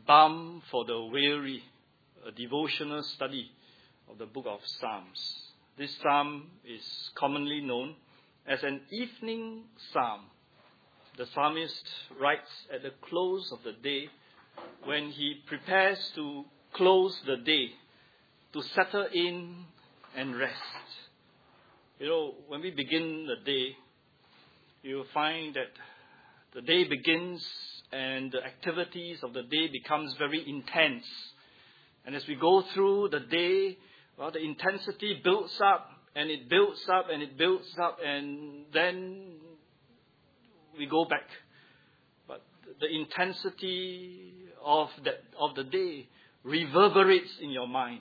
Balm for the Weary, a devotional study of the book of Psalms. This psalm is commonly known as an evening psalm. The psalmist writes at the close of the day when he prepares to close the day, to settle in and rest. You know, when we begin the day, you will find that the day begins and the activities of the day becomes very intense. And as we go through the day, well, the intensity builds up and it builds up and it builds up, and then we go back. But the intensity of the day reverberates in your mind.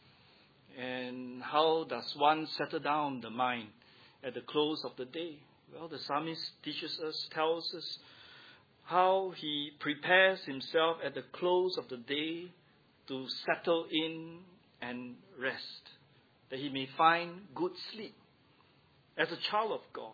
And how does one settle down the mind at the close of the day? Well, the psalmist tells us how he prepares himself at the close of the day to settle in and rest, that he may find good sleep. As a child of God,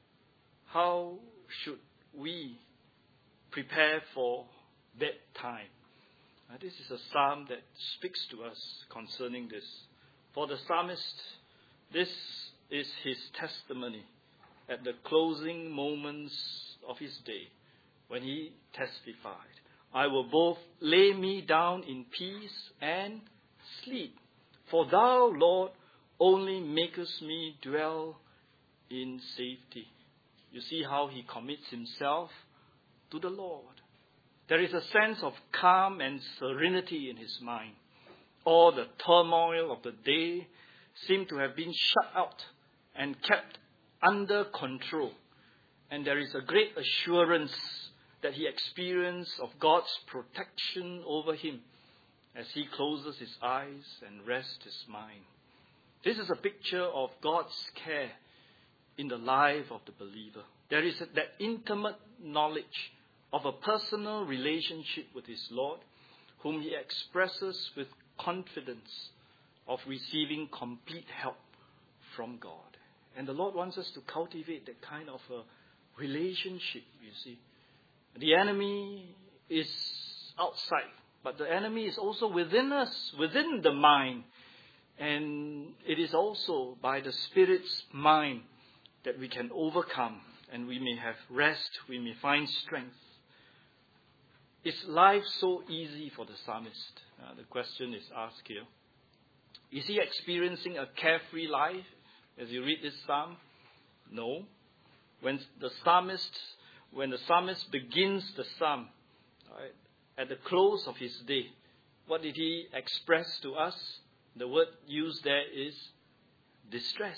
how should we prepare for bedtime? This is a psalm that speaks to us concerning this. For the psalmist, this is his testimony at the closing moments of his day, when he testified, I will both lay me down in peace and sleep. For thou, Lord, only makest me dwell in safety. You see how he commits himself to the Lord. There is a sense of calm and serenity in his mind. All the turmoil of the day seemed to have been shut out and kept under control. And there is a great assurance that he experienced of God's protection over him as he closes his eyes and rests his mind. This is a picture of God's care in the life of the believer. There is that intimate knowledge of a personal relationship with his Lord, whom he expresses with confidence of receiving complete help from God. And the Lord wants us to cultivate that kind of a relationship, you see. The enemy is outside, but the enemy is also within us, within the mind. And it is also by the Spirit's mind that we can overcome, and we may have rest, we may find strength. Is life so easy for the psalmist? The question is asked here. Is he experiencing a carefree life as you read this psalm? No. When the psalmist begins the psalm, right, at the close of his day, what did he express to us? The word used there is distress.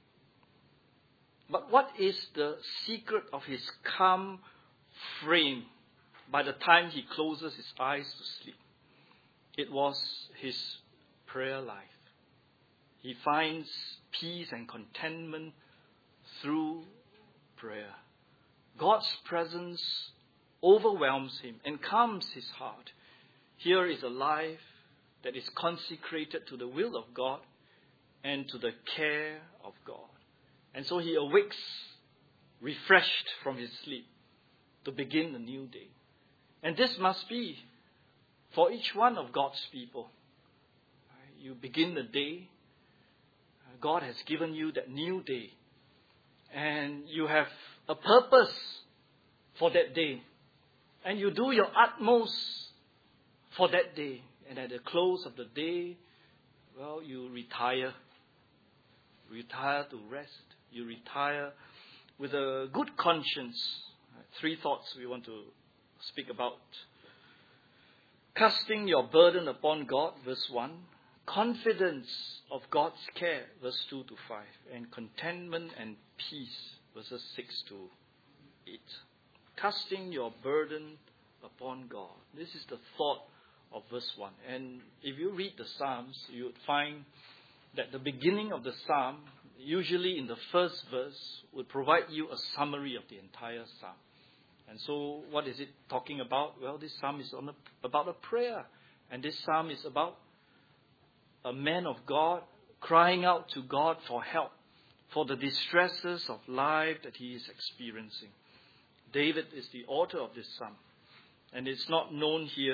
But what is the secret of his calm frame by the time he closes his eyes to sleep? It was his prayer life. He finds peace and contentment through prayer. God's presence overwhelms him and calms his heart. Here is a life that is consecrated to the will of God and to the care of God. And so he awakes refreshed from his sleep to begin a new day. And this must be for each one of God's people. You begin the day. God has given you that new day. And you have a purpose for that day. And you do your utmost for that day. And at the close of the day, well, you retire. Retire to rest. You retire with a good conscience. 3 thoughts we want to speak about. Casting your burden upon God, verse 1. Confidence of God's care, verse 2 to 5. And contentment and peace, verses 6 to 8. Casting your burden upon God. This is the thought of verse 1. And if you read the Psalms, you would find that the beginning of the Psalm, usually in the first verse, would provide you a summary of the entire Psalm. And so what is it talking about? Well, this Psalm is about a prayer. And this Psalm is about a man of God crying out to God for help, for the distresses of life that he is experiencing. David is the author of this Psalm. And it's not known here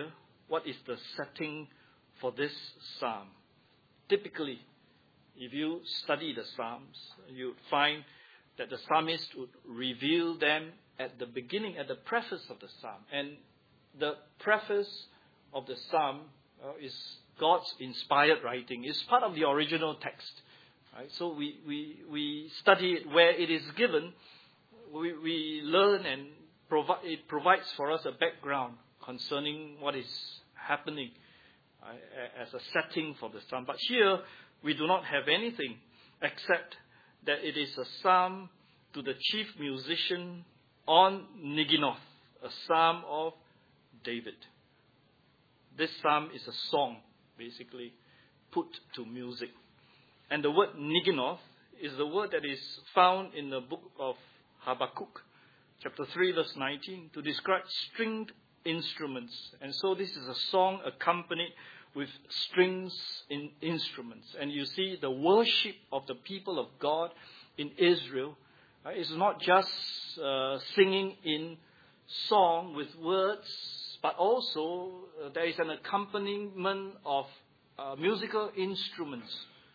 what is the setting for this psalm? Typically, if you study the Psalms, you would find that the psalmist would reveal them at the beginning, at the preface of the psalm. And the preface of the psalm is God's inspired writing. It's part of the original text. Right? So we study it where it is given. We learn, and it provides for us a background concerning what is happening as a setting for the psalm. But here, we do not have anything except that it is a psalm to the chief musician on Niginoth, a psalm of David. This psalm is a song, basically, put to music. And the word Niginoth is the word that is found in the book of Habakkuk, chapter 3, verse 19, to describe stringed instruments. And so this is a song accompanied with strings in instruments. And you see the worship of the people of God in Israel is not just singing in song with words, but also there is an accompaniment of musical instruments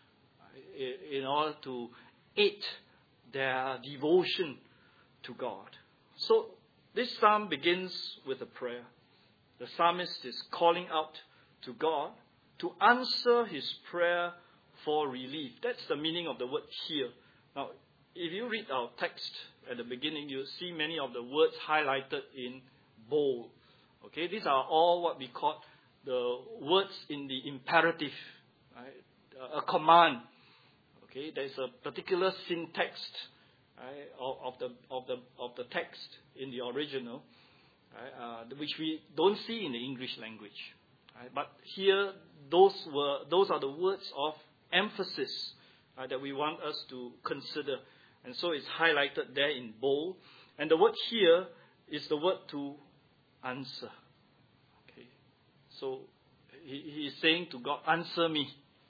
in order to aid their devotion to God. So this psalm begins with a prayer. The psalmist is calling out to God to answer his prayer for relief. That's the meaning of the word here. Now, if you read our text at the beginning, you'll see many of the words highlighted in bold. Okay, these are all what we call the words in the imperative, right? A command. Okay, there's a particular syntax, right, of the text in the original, right, which we don't see in the English language. Right? But here, those are the words of emphasis that we want us to consider. And so it's highlighted there in bold. And the word here is the word to answer. Okay. So he is saying to God, answer me.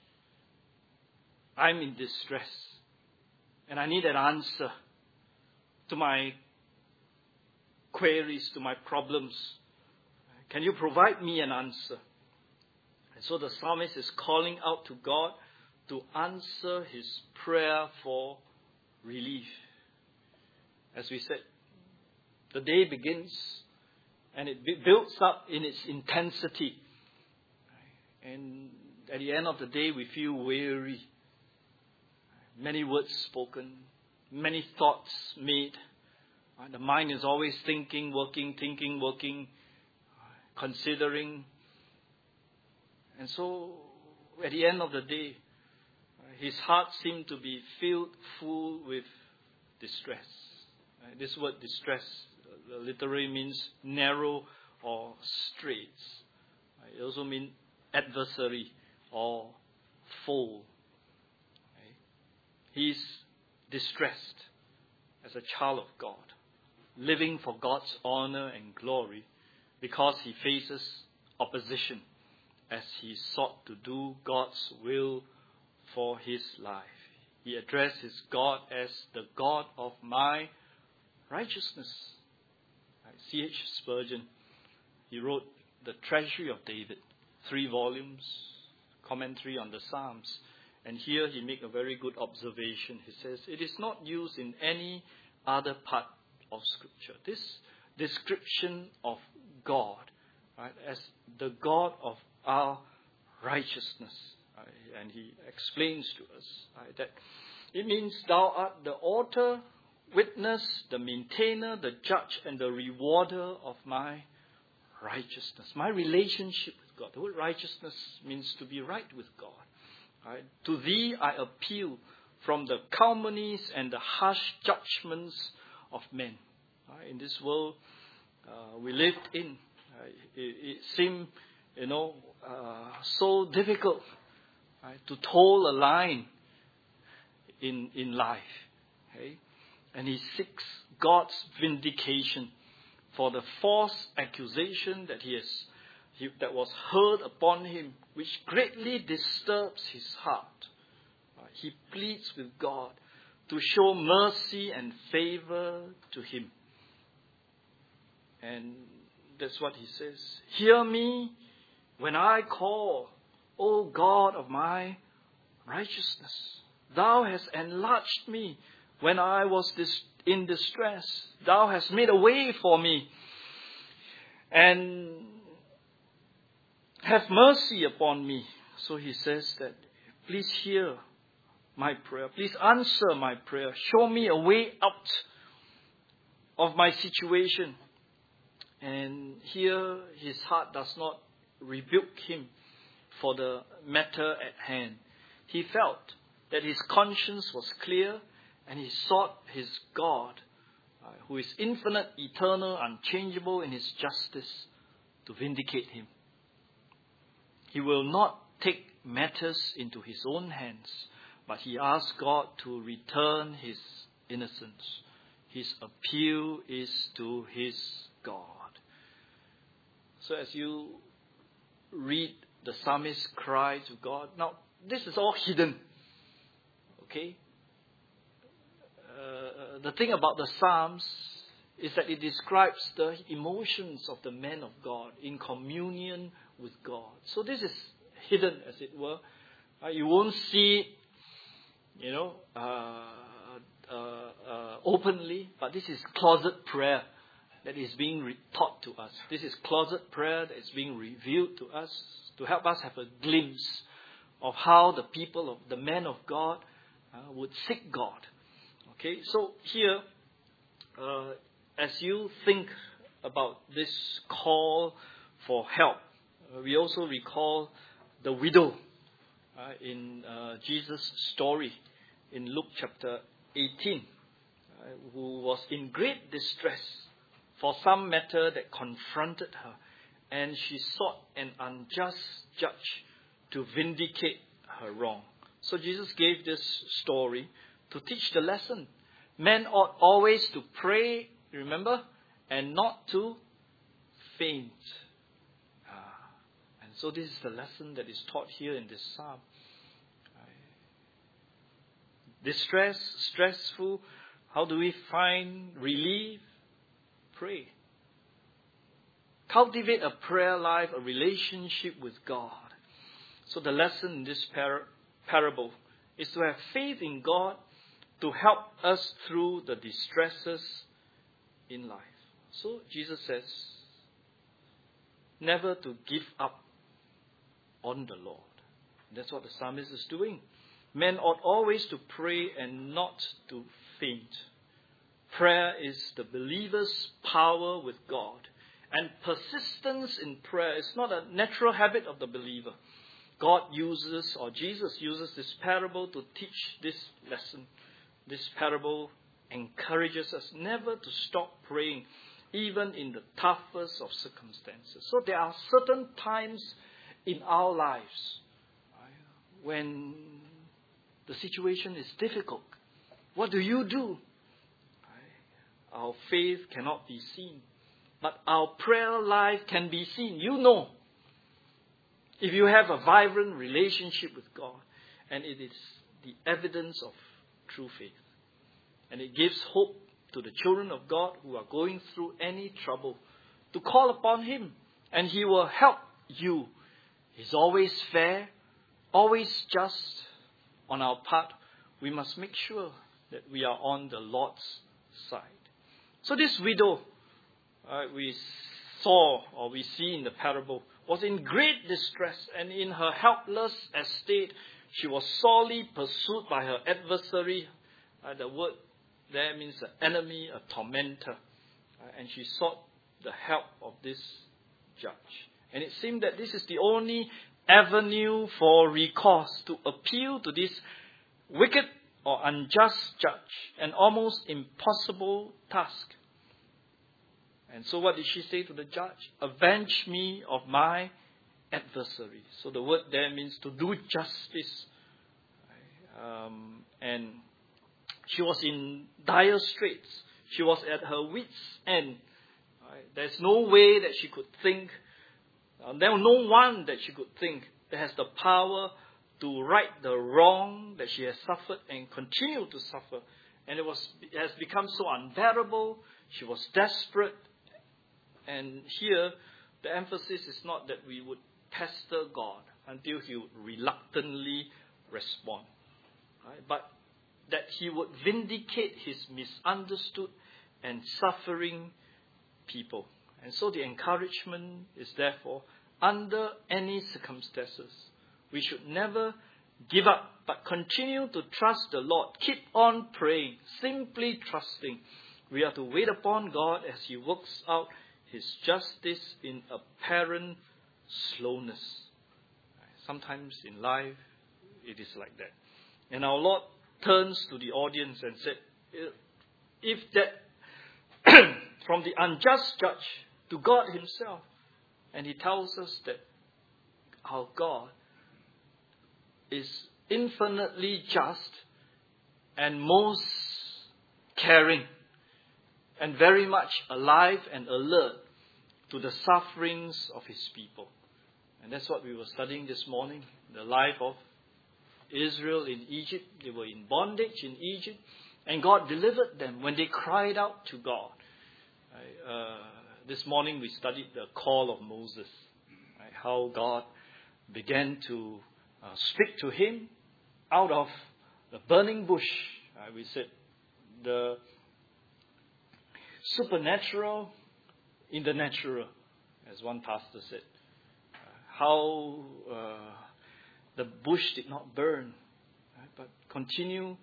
I'm in distress. And I need an answer to my queries, to my problems. Can you provide me an answer? And so the psalmist is calling out to God to answer his prayer for relief. As we said, the day begins and it builds up in its intensity. And at the end of the day, we feel weary. Many words spoken, many thoughts made. The mind is always thinking, working, considering. And so, at the end of the day, his heart seemed to be filled full with distress. This word distress literally means narrow or straight. It also means adversary or foe. He's distressed as a child of God, living for God's honor and glory because he faces opposition as he sought to do God's will for his life. He addresses God as the God of my righteousness. C.H. Spurgeon, he wrote The Treasury of David, 3 volumes, commentary on the Psalms. And here he makes a very good observation. He says, it is not used in any other part of Scripture. This description of God, right, as the God of our righteousness. And he explains to us that it means thou art the author, witness, the maintainer, the judge, and the rewarder of my righteousness. My relationship with God. The word righteousness means to be right with God. Right? To thee I appeal from the calumnies and the harsh judgments of men. Right? In this world we lived in, it seemed, so difficult, right, to toe a line in life. Okay? And he seeks God's vindication for the false accusation that was heard upon him, which greatly disturbs his heart. He pleads with God to show mercy and favor to him. And that's what he says. Hear me, when I call, O God of my righteousness. Thou hast enlarged me when I was in distress. Thou hast made a way for me. And have mercy upon me. So he says that, please hear my prayer. Please answer my prayer. Show me a way out of my situation. And here his heart does not rebuke him for the matter at hand. He felt that his conscience was clear, and he sought his God, who is infinite, eternal, unchangeable in his justice, to vindicate him. He will not take matters into his own hands, but he asks God to return his innocence. His appeal is to his God. So as you read the psalmist's cry to God, now this is all hidden. Okay? The thing about the Psalms is that it describes the emotions of the man of God in communion with God. So this is hidden, as it were. You won't see it, openly, but this is closet prayer that is being taught to us. This is closet prayer that is being revealed to us to help us have a glimpse of how the people of the man of God would seek God. Okay, so here, as you think about this call for help, we also recall the widow in Jesus' story in Luke chapter 18, who was in great distress for some matter that confronted her, and she sought an unjust judge to vindicate her wrong. So Jesus gave this story to teach the lesson. Men ought always to pray, remember, and not to faint. And so this is the lesson that is taught here in this psalm. Distress, stressful, how do we find relief? Pray. Cultivate a prayer life, a relationship with God. So the lesson in this parable is to have faith in God to help us through the distresses in life. So Jesus says, never to give up on the Lord. That's what the psalmist is doing. Men ought always to pray and not to faint. Prayer is the believer's power with God. And persistence in prayer is not a natural habit of the believer. God uses, or Jesus uses this parable to teach this lesson. This parable encourages us never to stop praying, even in the toughest of circumstances. So there are certain times in our lives when the situation is difficult. What do? Our faith cannot be seen, but our prayer life can be seen. You know, if you have a vibrant relationship with God, and it is the evidence of true faith. And it gives hope to the children of God who are going through any trouble to call upon Him, and He will help you. He's always fair, always just. On our part, we must make sure that we are on the Lord's side. So this widow, we see in the parable, was in great distress, and in her helpless estate, she was sorely pursued by her adversary. The word there means an enemy, a tormentor. And she sought the help of this judge. And it seemed that this is the only avenue for recourse, to appeal to this wicked or unjust judge, an almost impossible task. And so what did she say to the judge? Avenge me of my adversary. So the word there means to do justice. And she was in dire straits. She was at her wit's end. There's no way that she could think. There was no one that she could think that has the power to right the wrong that she has suffered and continue to suffer. And it has become so unbearable. She was desperate. And here, the emphasis is not that we would pester God until he would reluctantly respond. Right? But that he would vindicate his misunderstood and suffering people. And so the encouragement is therefore, under any circumstances, we should never give up, but continue to trust the Lord. Keep on praying, simply trusting. We are to wait upon God as he works out his justice in apparent slowness. Sometimes in life, it is like that. And our Lord turns to the audience and said, if that from the unjust judge to God himself, and he tells us that our God is infinitely just and most caring and very much alive and alert to the sufferings of his people. And that's what we were studying this morning, the life of Israel in Egypt. They were in bondage in Egypt, and God delivered them when they cried out to God. This morning we studied the call of Moses, how God began to speak to him out of the burning bush. We said the supernatural in the natural, as one pastor said. How the bush did not burn, but continue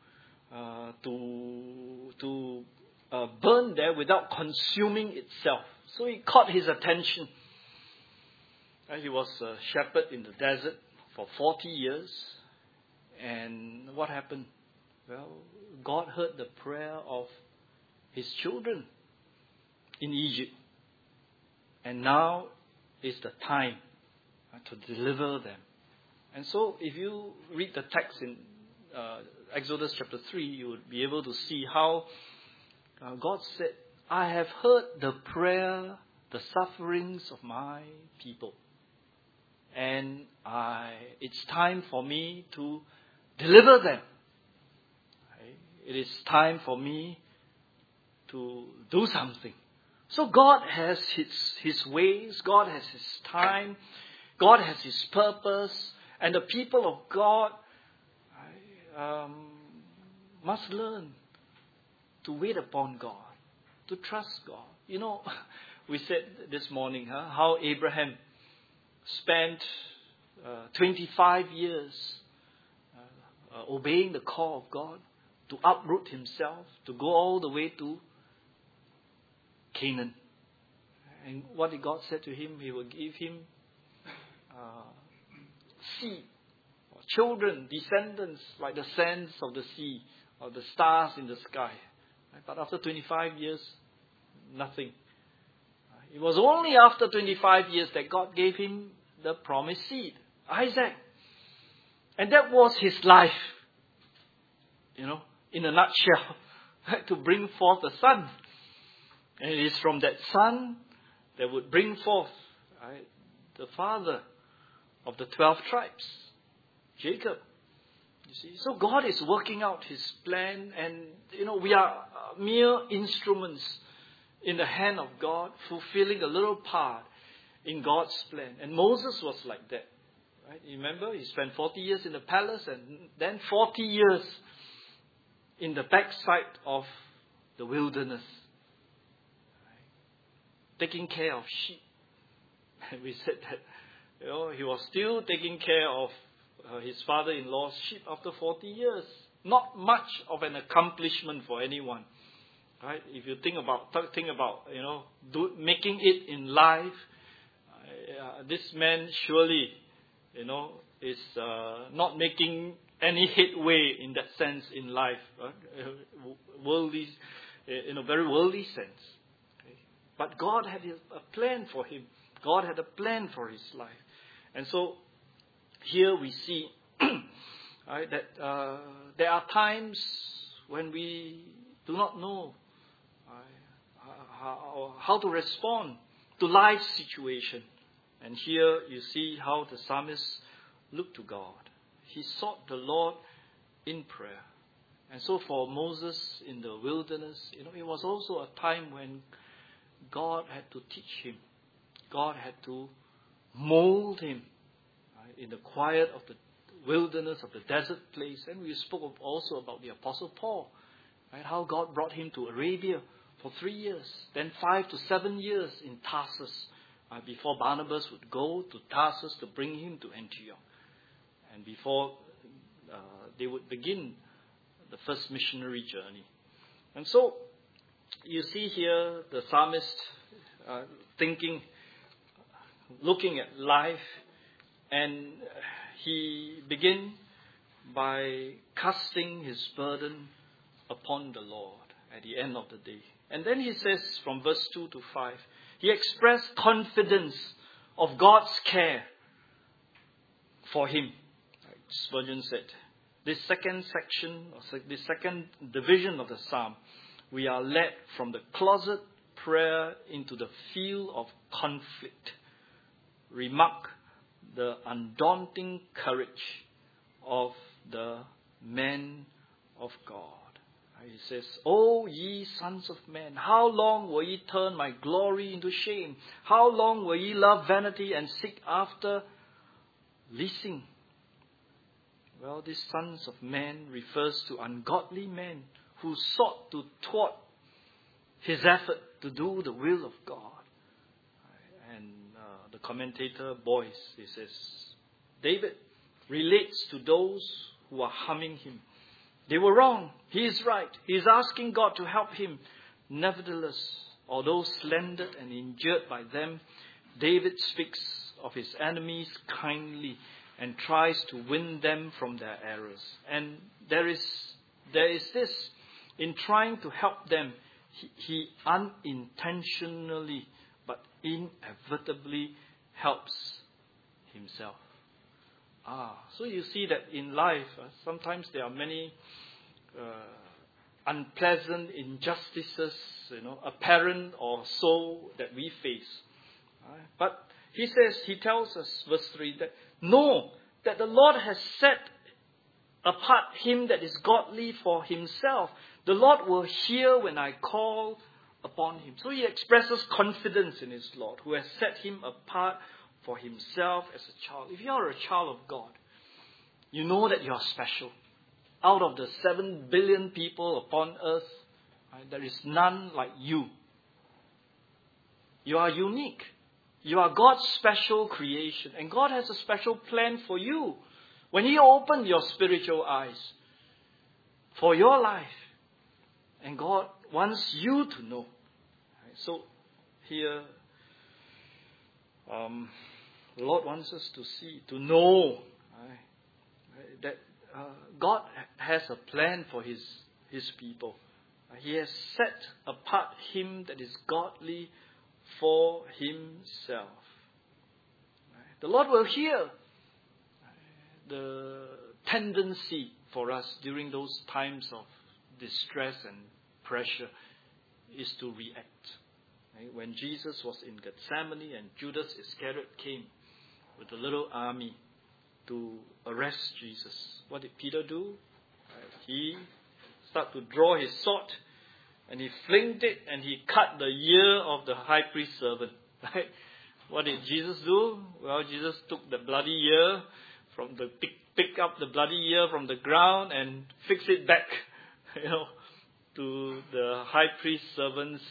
to burn there without consuming itself. So it caught his attention. He was a shepherd in the desert for 40 years. And what happened? Well, God heard the prayer of his children in Egypt. And now is the time to deliver them. And so if you read the text in Exodus chapter 3, you would be able to see how God said, I have heard the prayer, the sufferings of my people. And it's time for me to deliver them. It is time for me to do something. So God has his ways, God has his time, God has his purpose, and the people of God must learn to wait upon God, to trust God. You know, we said this morning how Abraham spent 25 years obeying the call of God to uproot himself, to go all the way to Canaan. And what did God say to him? He will give him seed, children, descendants like the sands of the sea or the stars in the sky. But after 25 years, nothing. It was only after 25 years that God gave him the promised seed, Isaac. And that was his life, in a nutshell, to bring forth a son. And it is from that son that would bring forth the father of the 12 tribes, Jacob. You see, so God is working out his plan, and we are mere instruments in the hand of God, fulfilling a little part in God's plan. And Moses was like that. Right? You remember, he spent 40 years in the palace and then 40 years in the backside of the wilderness, taking care of sheep. And we said that he was still taking care of his father-in-law's sheep after 40 years. Not much of an accomplishment for anyone, right? If you think about making it in life, this man surely is not making any headway in that sense in life, right? Worldly, in a very worldly sense. Okay? But God had a plan for him. God had a plan for his life. And so here we see right, that there are times when we do not know how to respond to life's situation. And here you see how the psalmist looked to God. He sought the Lord in prayer. And so for Moses in the wilderness, it was also a time when God had to teach him. God had to mold him in the quiet of the wilderness, of the desert place. And we spoke also about the Apostle Paul, right? How God brought him to Arabia for 3 years, then 5 to 7 years in Tarsus, before Barnabas would go to Tarsus to bring him to Antioch. And before they would begin the first missionary journey. And so, you see here the psalmist looking at life, and he begins by casting his burden upon the Lord at the end of the day. And then he says from verse 2 to 5, he expressed confidence of God's care for him. Spurgeon said, this second section, or this second division of the psalm, we are led from the closet prayer into the field of conflict. Remark the undaunting courage of the men of God. He says, O ye sons of men, how long will ye turn my glory into shame? How long will ye love vanity and seek after leasing? Well, these sons of men refers to ungodly men who sought to thwart his effort to do the will of God. And the commentator Boyce, he says, David relates to those who are harming him. They were wrong. He is right. He is asking God to help him. Nevertheless, although slandered and injured by them, David speaks of his enemies kindly and tries to win them from their errors. And there is this, in trying to help them, he unintentionally but inevitably helps himself. So you see that in life, sometimes there are many unpleasant injustices, apparent or so, that we face. But he tells us, verse 3, that know that the Lord has set apart him that is godly for himself. The Lord will hear when I call upon him. So he expresses confidence in his Lord, who has set him apart for himself as a child. If you are a child of God, you know that you are special. Out of the 7 billion people upon earth, there is none like you. You are unique. You are God's special creation. And God has a special plan for you. When He opened your spiritual eyes for your life. And God wants you to know. So here, the Lord wants us to see, to know that God has a plan for His people. He has set apart him that is godly for Himself. The Lord will hear the tendency for us during those times of distress and pressure is to react. When Jesus was in Gethsemane and Judas Iscariot came with a little army to arrest Jesus, what did Peter do? He started to draw his sword and he flinged it and he cut the ear of the high priest's servant. Right? What did Jesus do? Well, Jesus took the bloody ear pick up the bloody ear from the ground and fix it back, to the high priest's servant's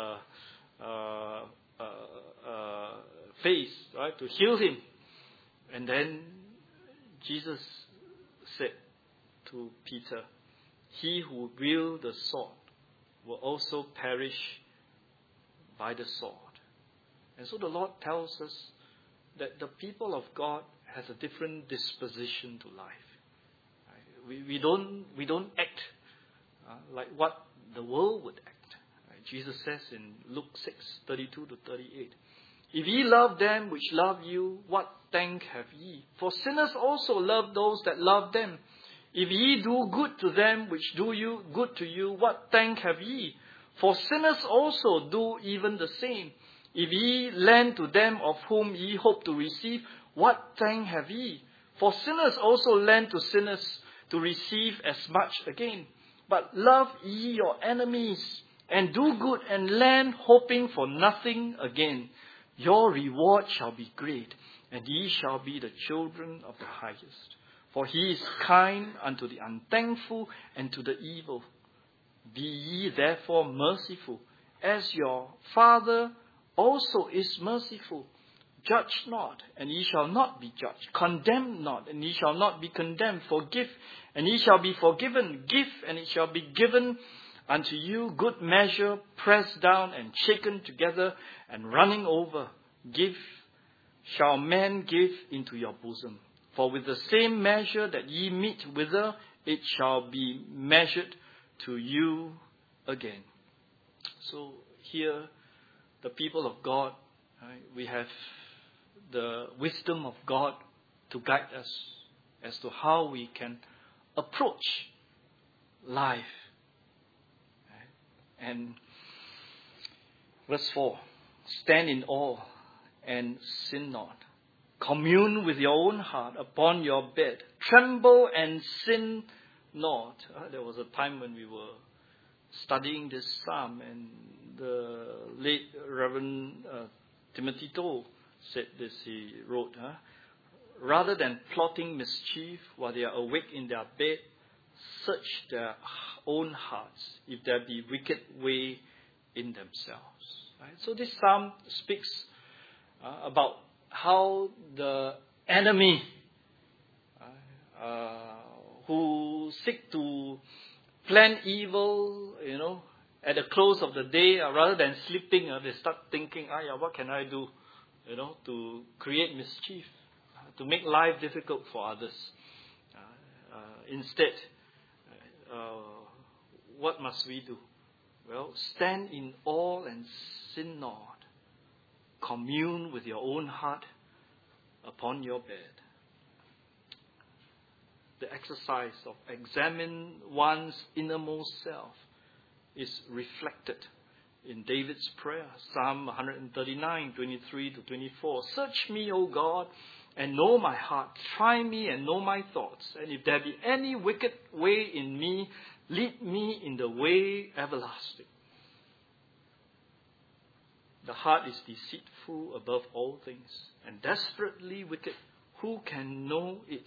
face, right, to heal him. And then Jesus said to Peter, he who wields the sword will also perish by the sword. And so the Lord tells us that the people of God has a different disposition to life. We don't act like what the world would act. Jesus says in Luke 6:32 to 38, if ye love them which love you, what thank have ye? For sinners also love those that love them. If ye do good to them which do you good to you, what thank have ye? For sinners also do even the same. If ye lend to them of whom ye hope to receive, what thank have ye? For sinners also lend to sinners to receive as much again. But love ye your enemies, and do good, and lend, hoping for nothing again. Your reward shall be great, and ye shall be the children of the highest. For he is kind unto the unthankful and to the evil. Be ye therefore merciful, as your Father also is merciful. Judge not, and ye shall not be judged. Condemn not, and ye shall not be condemned. Forgive, and ye shall be forgiven. Give, and it shall be given unto you. Good measure, pressed down and shaken together and running over. Give, shall men give into your bosom. For with the same measure that ye mete withal, it shall be measured to you again. So here, the people of God, right, we have the wisdom of God to guide us as to how we can approach life. Right? And verse 4, stand in awe and sin not. Commune with your own heart upon your bed. Tremble and sin not. There was a time when we were studying this psalm, and the late Reverend Timothy Toh said this. He wrote, rather than plotting mischief while they are awake in their bed, search their own hearts if there be wicked way in themselves. Right? So this psalm speaks about how the enemy who seek to plan evil, at the close of the day, rather than sleeping, they start thinking, what can I do, to create mischief, to make life difficult for others. Instead, what must we do? Well, stand in awe and sin not. Commune with your own heart upon your bed. The exercise of examine one's innermost self is reflected in David's prayer, Psalm 139, 23 to 24. Search me, O God, and know my heart. Try me and know my thoughts. And if there be any wicked way in me, lead me in the way everlasting. The heart is deceitful above all things and desperately wicked. Who can know it?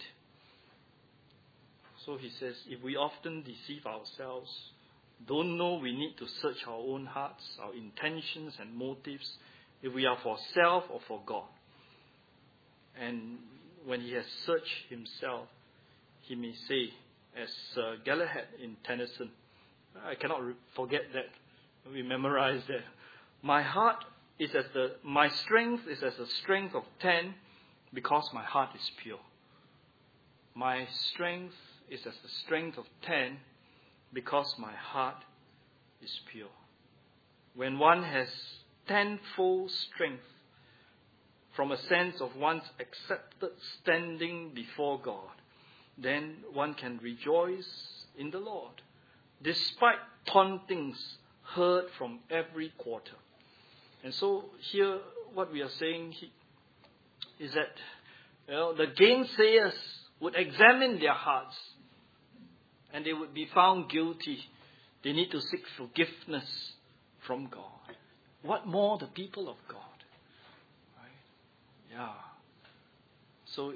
So he says, if we often deceive ourselves, don't know we need to search our own hearts, our intentions and motives, if we are for self or for God. And when he has searched himself, he may say, as Galahad in Tennyson, I cannot forget that. We memorize that. My strength is as the strength of 10 because my heart is pure. My strength is as the strength of 10 because my heart is pure. When one has tenfold strength from a sense of one's accepted standing before God, then one can rejoice in the Lord, despite tauntings heard from every quarter. And so here, what we are saying is that the gainsayers would examine their hearts, and they would be found guilty. They need to seek forgiveness from God. What more the people of God? Right? Yeah. So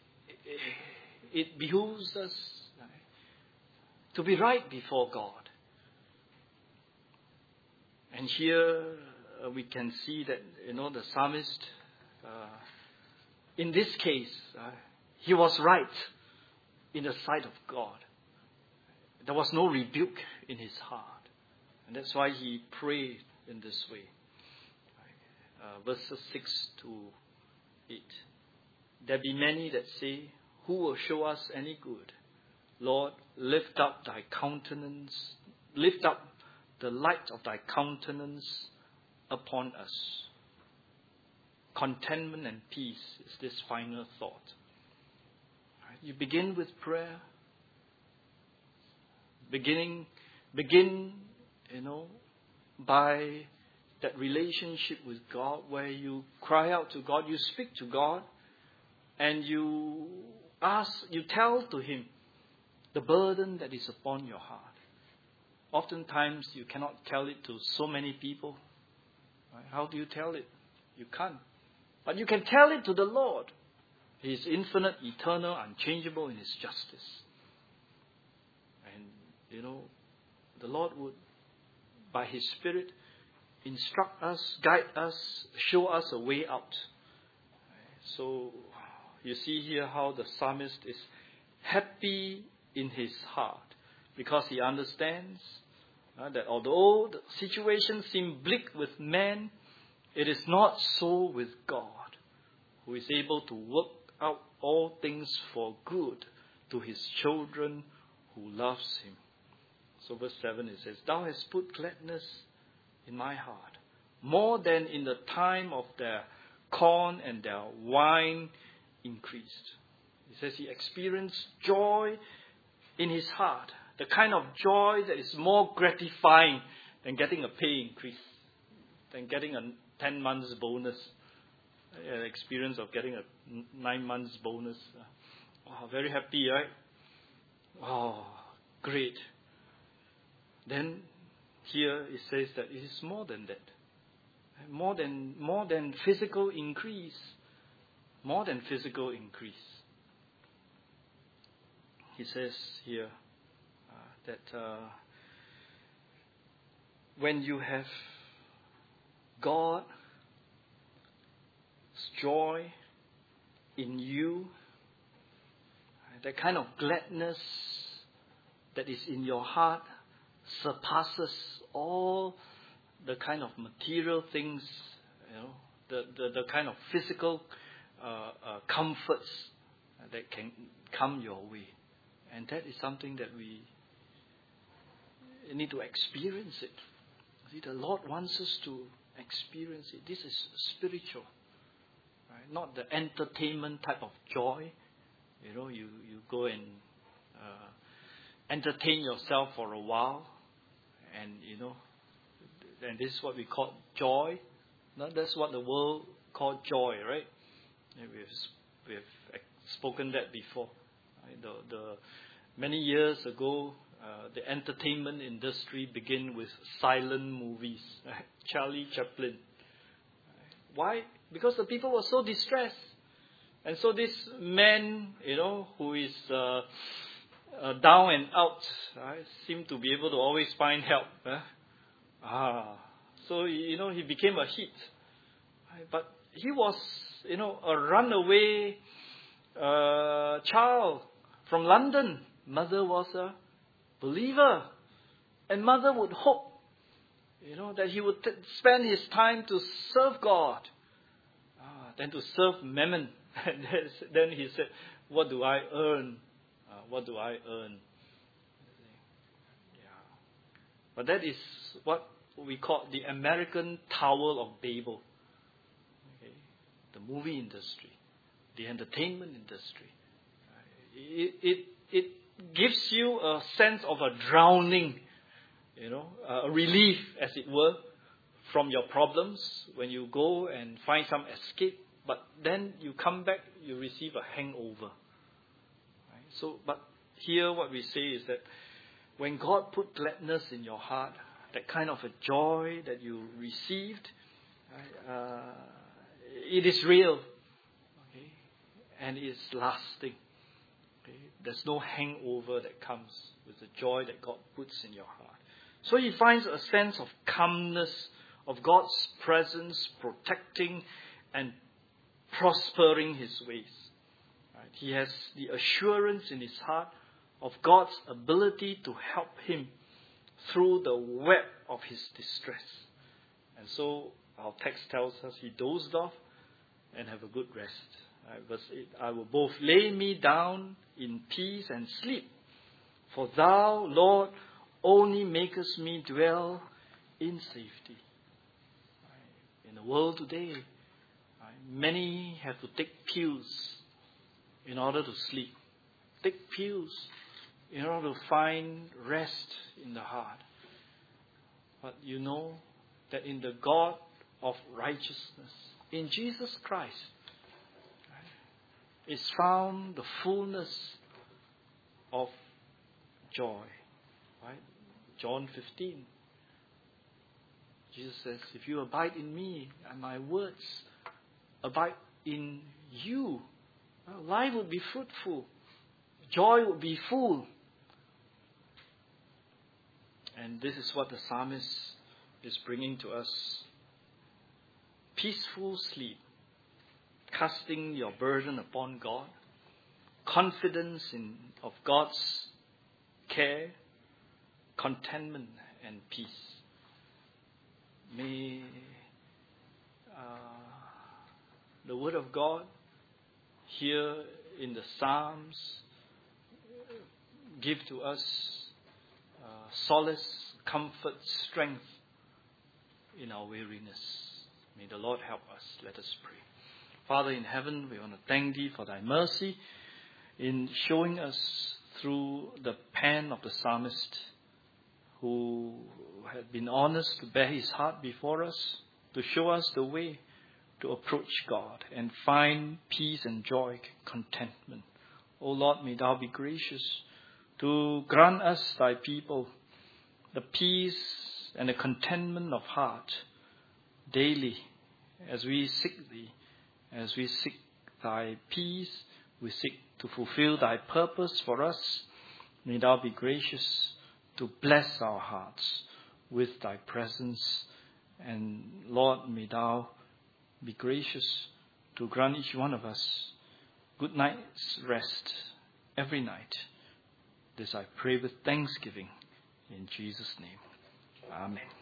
it behooves us to be right before God. And here we can see that, the psalmist, in this case, he was right in the sight of God. There was no rebuke in his heart. And that's why he prayed in this way. Verses 6 to 8. There be many that say, who will show us any good? Lord, lift up thy countenance, lift up the light of thy countenance upon us. Contentment and peace is this final thought. You begin with prayer. Begin, by that relationship with God where you cry out to God, you speak to God, and you tell to Him the burden that is upon your heart. Oftentimes you cannot tell it to so many people. Right? How do you tell it? You can't. But you can tell it to the Lord. He is infinite, eternal, unchangeable in His justice. And, the Lord would, by His Spirit, instruct us, guide us, show us a way out. So, you see here how the psalmist is happy in his heart because he understands that although the situation seems bleak with man, it is not so with God, who is able to work out all things for good to His children who loves Him. So verse 7 it says, Thou hast put gladness in my heart, more than in the time of their corn and their wine increased. He says he experienced joy in his heart, the kind of joy that is more gratifying than getting a pay increase, than getting a 10 months bonus, an experience of getting a 9 months bonus. Oh, very happy, right? Oh, great. Then here it says that it is more than that. More than physical increase. More than physical increase. He says here that when you have God's joy in you, that kind of gladness that is in your heart surpasses all the kind of material things, the kind of physical comforts that can come your way. And that is something that we need to experience it. See, the Lord wants us to experience it. This is spiritual, right? Not the entertainment type of joy. You go and entertain yourself for a while, and and this is what we call joy. No, that's what the world called joy, right? We have spoken that before. Right? The many years ago, the entertainment industry began with silent movies. Right? Charlie Chaplin. Why? Because the people were so distressed, and so this man, who is down and out, right, seemed to be able to always find help. So he became a hit. Right? But he was, a runaway child from London. Mother was a believer, and mother would hope, that he would spend his time to serve God, than to serve mammon. And then he said, "What do I earn? What do I earn?" Yeah. But that is what we call the American Tower of Babel. Okay. The movie industry, the entertainment industry. It gives you a sense of a drowning, a relief, as it were, from your problems when you go and find some escape. But then you come back, you receive a hangover. Right? So, but here what we say is that when God put gladness in your heart, that kind of a joy that you received, it is real, okay, and it is lasting. Okay? There's no hangover that comes with the joy that God puts in your heart. So he finds a sense of calmness, of God's presence protecting and prospering his ways. Right? He has the assurance in his heart of God's ability to help him through the web of his distress. And so our text tells us he dozed off and have a good rest. Right? Verse 8, I will both lay me down in peace and sleep, for thou, Lord, only makest me dwell in safety. Right? In the world today, many have to take pills in order to sleep. Take pills in order to find rest in the heart. But you know that in the God of righteousness, in Jesus Christ, is found the fullness of joy. Right? John 15. Jesus says, if you abide in me and my words abide in you, life would be fruitful, joy would be full. And this is what the psalmist is bringing to us. Peaceful sleep, casting your burden upon God, confidence of God's care, contentment and peace. May the Word of God here in the Psalms give to us solace, comfort, strength in our weariness. May the Lord help us. Let us pray. Father in heaven, we want to thank Thee for Thy mercy in showing us through the pen of the psalmist, who had been honest to bear his heart before us, to show us the way to approach God and find peace and joy, contentment. O Lord, may Thou be gracious to grant us, Thy people, the peace and the contentment of heart daily as we seek Thee, as we seek Thy peace, we seek to fulfill Thy purpose for us. May Thou be gracious to bless our hearts with Thy presence. And Lord, may Thou be gracious to grant each one of us good night's rest every night. This I pray with thanksgiving in Jesus' name. Amen.